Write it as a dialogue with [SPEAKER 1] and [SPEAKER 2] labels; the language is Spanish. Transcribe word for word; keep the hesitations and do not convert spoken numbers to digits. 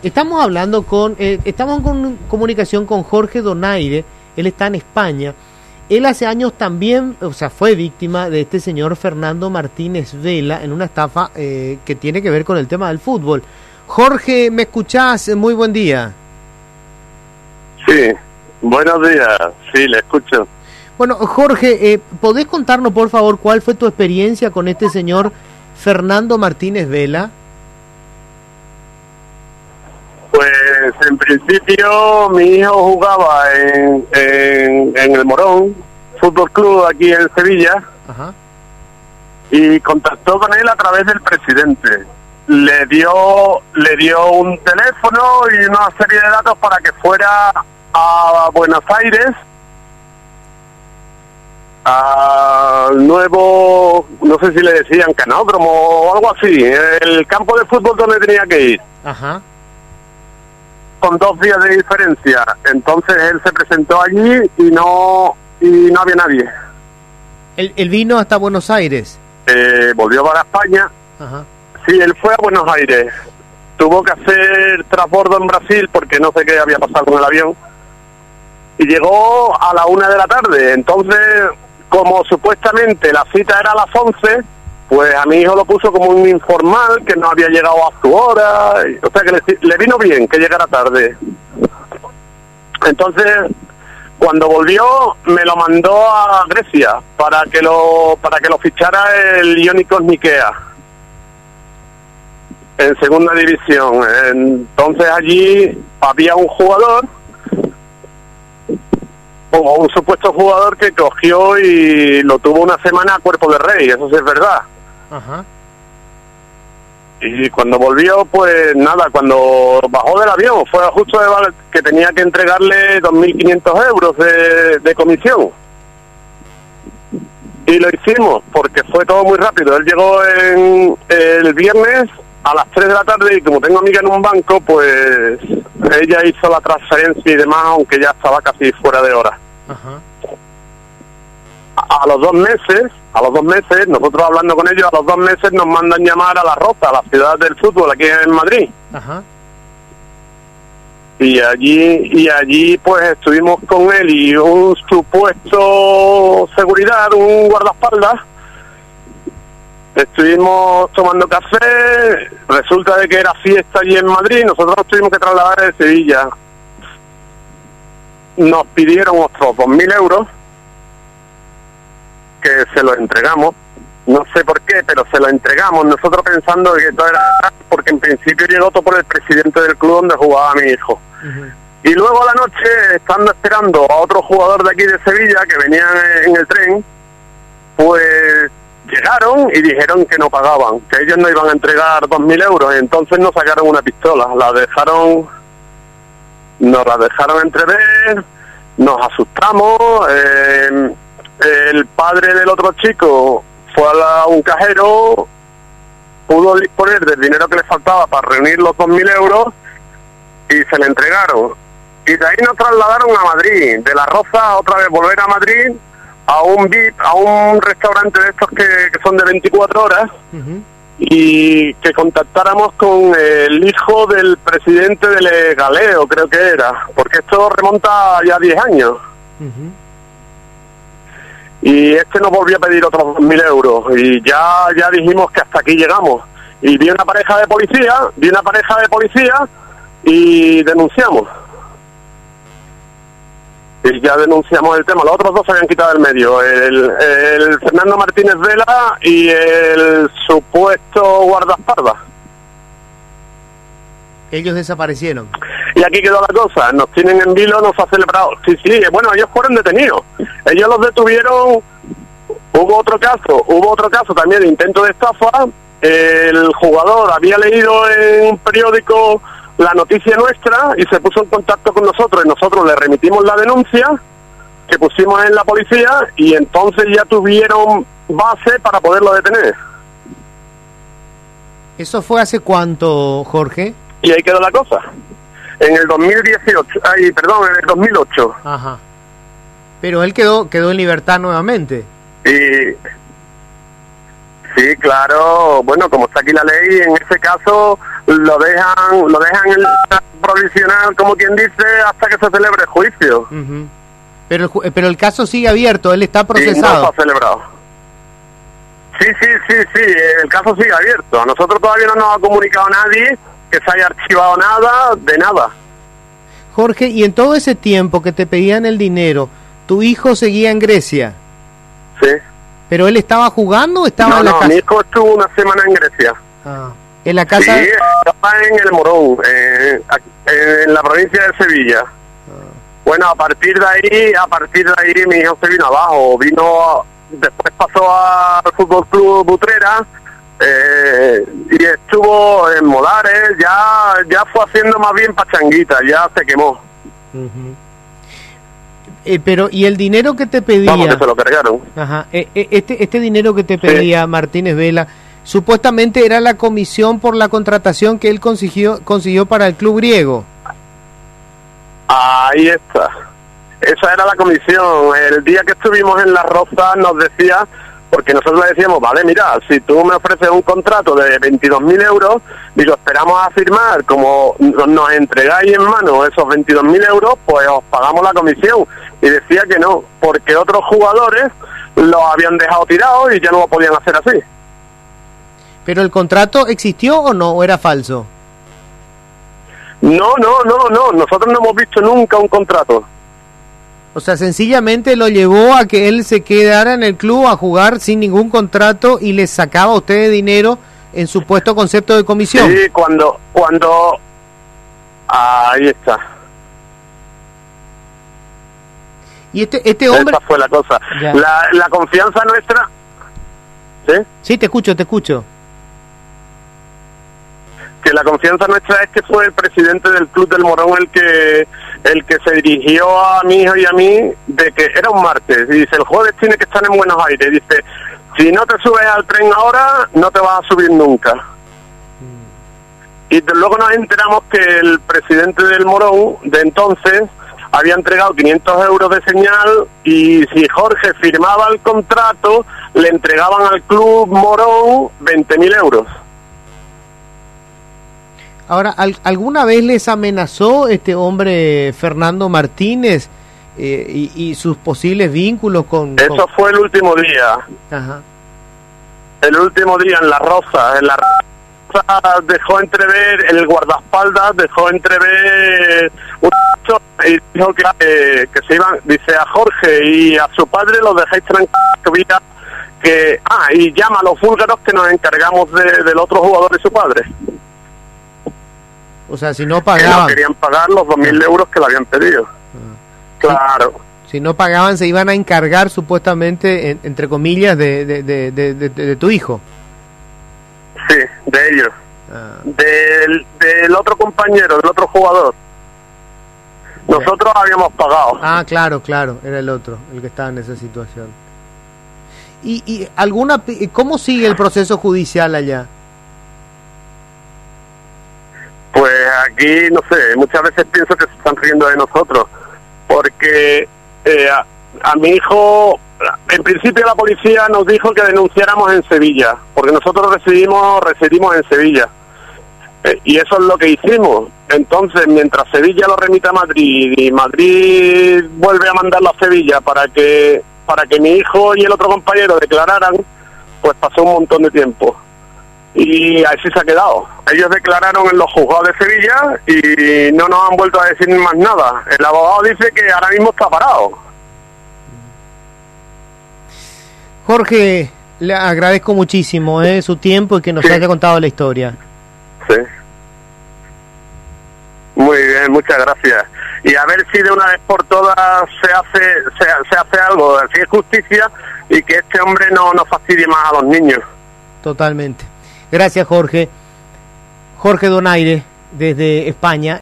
[SPEAKER 1] Estamos hablando con, eh, estamos con comunicación con Jorge Donaire, él está en España. Él hace años también, o sea, fue víctima de este señor Fernando Martínez Vela en una estafa eh, que tiene que ver con el tema del fútbol. Jorge, ¿me escuchás? Muy buen día.
[SPEAKER 2] Sí, buenos días, sí, le escucho.
[SPEAKER 1] Bueno, Jorge, eh, ¿podés contarnos, por favor, cuál fue tu experiencia con este señor Fernando Martínez Vela?
[SPEAKER 2] Pues en principio mi hijo jugaba en, en, en el Morón Fútbol Club aquí en Sevilla. Ajá. Y contactó con él a través del presidente. Le dio le dio un teléfono y una serie de datos para que fuera a Buenos Aires al nuevo, no sé si le decían canódromo o algo así, el campo de fútbol donde tenía que ir. Ajá. Con dos días de diferencia. Entonces él se presentó allí y no y no había nadie.
[SPEAKER 1] ¿Él, él vino hasta Buenos Aires?
[SPEAKER 2] Eh, volvió para España. Ajá. Sí, él fue a Buenos Aires. Tuvo que hacer transbordo en Brasil porque no sé qué había pasado con el avión. Y llegó a la una de la tarde. Entonces, como supuestamente la cita era a las once, pues a mi hijo lo puso como un informal que no había llegado a su hora. O sea que le, le vino bien que llegara tarde. Entonces, cuando volvió, me lo mandó a Grecia para que lo para que lo fichara el Ionikos Nikea en segunda división. Entonces allí había un jugador, o un supuesto jugador que cogió y lo tuvo una semana a cuerpo de rey, eso sí es verdad. Ajá. Y cuando volvió, pues nada, cuando bajó del avión, fue justo de val- que tenía que entregarle dos mil quinientos euros de, de comisión. Y lo hicimos, porque fue todo muy rápido. Él llegó en, el viernes a las tres de la tarde y como tengo amiga en un banco, pues ella hizo la transferencia y demás, aunque ya estaba casi fuera de hora. Ajá. A, a los dos meses, a los dos meses, nosotros hablando con ellos, a los dos meses nos mandan llamar a La Roza, a la ciudad del fútbol, aquí en Madrid. Ajá. Y allí, y allí pues estuvimos con él y un supuesto seguridad, un guardaespaldas. Estuvimos tomando café, resulta de que era fiesta allí en Madrid, nosotros nos tuvimos que trasladar de Sevilla. Nos pidieron otros dos mil euros, que se los entregamos, no sé por qué, pero se los entregamos, nosotros pensando que todo era porque en principio llegó todo por el presidente del club donde jugaba mi hijo. Uh-huh. Y luego a la noche, estando esperando a otro jugador de aquí de Sevilla, que venía en el tren, pues llegaron y dijeron que no pagaban, que ellos no iban a entregar dos mil euros, y entonces nos sacaron una pistola, la dejaron, nos la dejaron entrever, nos asustamos, eh, el padre del otro chico fue a la, un cajero, pudo disponer del dinero que le faltaba para reunir los dos mil euros y se le entregaron. Y de ahí nos trasladaron a Madrid, de La Roza otra vez volver a Madrid, a un V I P, a un restaurante de estos que, que son de veinticuatro horas, uh-huh. Y que contactáramos con el hijo del presidente del Galeo, creo que era, porque esto remonta ya a diez años. Uh-huh. Y este nos volvió a pedir otros dos mil euros y ya ya dijimos que hasta aquí llegamos. Y vi una pareja de policía, vi una pareja de policía y denunciamos. Y ya denunciamos el tema. Los otros dos se habían quitado del medio. El, el Fernando Martínez Vela y el supuesto guardaespaldas.
[SPEAKER 1] Ellos desaparecieron.
[SPEAKER 2] Y aquí quedó la cosa. Nos tienen en vilo, nos ha celebrado. Sí, sí, bueno, ellos fueron detenidos. Ellos los detuvieron. Hubo otro caso, hubo otro caso también de intento de estafa. El jugador había leído en un periódico la noticia nuestra y se puso en contacto con nosotros y nosotros le remitimos la denuncia que pusimos en la policía y entonces ya tuvieron base para poderlo detener.
[SPEAKER 1] ¿Eso fue hace cuánto, Jorge?
[SPEAKER 2] Y ahí quedó la cosa. En el dos mil dieciocho, ay, perdón, en el dos mil ocho.
[SPEAKER 1] Ajá. Pero él quedó quedó en libertad nuevamente.
[SPEAKER 2] Y Sí, claro, bueno, como está aquí la ley, en ese caso lo dejan lo dejan en la provisional, como quien dice, hasta que se celebre el juicio.
[SPEAKER 1] Uh-huh. Pero, el, pero el caso sigue abierto, él está procesado.
[SPEAKER 2] Y no se ha celebrado. Sí, sí, sí, sí, el caso sigue abierto. A nosotros todavía no nos ha comunicado nadie que se haya archivado nada, de nada.
[SPEAKER 1] Jorge, y en todo ese tiempo que te pedían el dinero, ¿tu hijo seguía en Grecia?
[SPEAKER 2] Sí.
[SPEAKER 1] ¿Pero él estaba jugando o estaba
[SPEAKER 2] no,
[SPEAKER 1] en la
[SPEAKER 2] no,
[SPEAKER 1] casa?
[SPEAKER 2] mi hijo estuvo una semana en Grecia.
[SPEAKER 1] Ah. ¿En la casa?
[SPEAKER 2] Sí, estaba en el Morón, eh, en la provincia de Sevilla. Ah. Bueno, a partir de ahí, a partir de ahí mi hijo se vino abajo, vino, después pasó al Fútbol Club Utrera, eh, y estuvo en Molares, ya, ya fue haciendo más bien pachanguita, ya se quemó.
[SPEAKER 1] Uh-huh. Eh, pero, ¿y el dinero que te pedía?
[SPEAKER 2] Vamos, que se lo cargaron.
[SPEAKER 1] Ajá. Eh, eh, este, este dinero que te pedía sí. Martínez Vela, supuestamente era la comisión por la contratación que él consiguió, consiguió para el club griego.
[SPEAKER 2] Ahí está. Esa era la comisión. El día que estuvimos en La Roza nos decía, porque nosotros le decíamos, vale, mira, si tú me ofreces un contrato de veintidós mil euros, digo, esperamos a firmar, como nos entregáis en mano esos veintidós mil euros, pues os pagamos la comisión. Y decía que no, porque otros jugadores los habían dejado tirados y ya no lo podían hacer así.
[SPEAKER 1] ¿Pero el contrato existió o no, o era falso?
[SPEAKER 2] No, no, no, no, nosotros no hemos visto nunca un contrato.
[SPEAKER 1] O sea, sencillamente lo llevó a que él se quedara en el club a jugar sin ningún contrato y le sacaba a ustedes dinero en supuesto concepto de comisión.
[SPEAKER 2] Sí, cuando, cuando, ahí está.
[SPEAKER 1] Y este, este hombre...
[SPEAKER 2] Esa fue la cosa. La, la confianza nuestra... ¿Sí?
[SPEAKER 1] Sí, te escucho, te escucho.
[SPEAKER 2] Que la confianza nuestra es que fue el presidente del Club del Morón el que el que se dirigió a mi hijo y a mí, de que era un martes, y dice, el jueves tiene que estar en Buenos Aires, dice, si no te subes al tren ahora, no te vas a subir nunca. Y de, luego nos enteramos que el presidente del Morón, de entonces, había entregado quinientos euros de señal, y si Jorge firmaba el contrato, le entregaban al Club Morón veinte mil euros.
[SPEAKER 1] Ahora, ¿al, ¿alguna vez les amenazó este hombre Fernando Martínez eh, y, y sus posibles vínculos con...?
[SPEAKER 2] Eso
[SPEAKER 1] con...
[SPEAKER 2] fue el último día. Ajá. El último día en La Roza. En La Roza dejó entrever, el guardaespaldas dejó entrever un y dijo que, eh, que se iban, dice, a Jorge y a su padre los dejáis tranquilos, que, ah, y llama a los búlgaros que nos encargamos de, del otro jugador y su padre.
[SPEAKER 1] O sea, si no pagaban...
[SPEAKER 2] No querían pagar los dos mil euros que le habían pedido. Ah. Claro.
[SPEAKER 1] Si, si no pagaban, se iban a encargar, supuestamente, en, entre comillas, de, de, de, de, de, de tu hijo.
[SPEAKER 2] Sí, de ellos. Ah. Del, del otro compañero, del otro jugador. Nosotros yeah. habíamos pagado.
[SPEAKER 1] Ah, claro, claro. Era el otro, el que estaba en esa situación. ¿Y, y alguna cómo sigue el proceso judicial allá?
[SPEAKER 2] Pues aquí, no sé, muchas veces pienso que se están riendo de nosotros, porque eh, a, a mi hijo, en principio la policía nos dijo que denunciáramos en Sevilla, porque nosotros residimos, residimos en Sevilla, eh, y eso es lo que hicimos. Entonces, mientras Sevilla lo remite a Madrid y Madrid vuelve a mandarlo a Sevilla para que, para que mi hijo y el otro compañero declararan, pues pasó un montón de tiempo. Y así se ha quedado. Ellos declararon en los juzgados de Sevilla y no nos han vuelto a decir más nada. El abogado dice que ahora mismo está parado.
[SPEAKER 1] Jorge, le agradezco muchísimo eh, su tiempo y que nos sí. haya contado la historia.
[SPEAKER 2] Sí. Muy bien, muchas gracias. Y a ver si de una vez por todas se hace se, se hace algo, si es justicia, y que este hombre no nos fastidie más a los niños.
[SPEAKER 1] Totalmente. Gracias, Jorge. Jorge Donaire, desde España.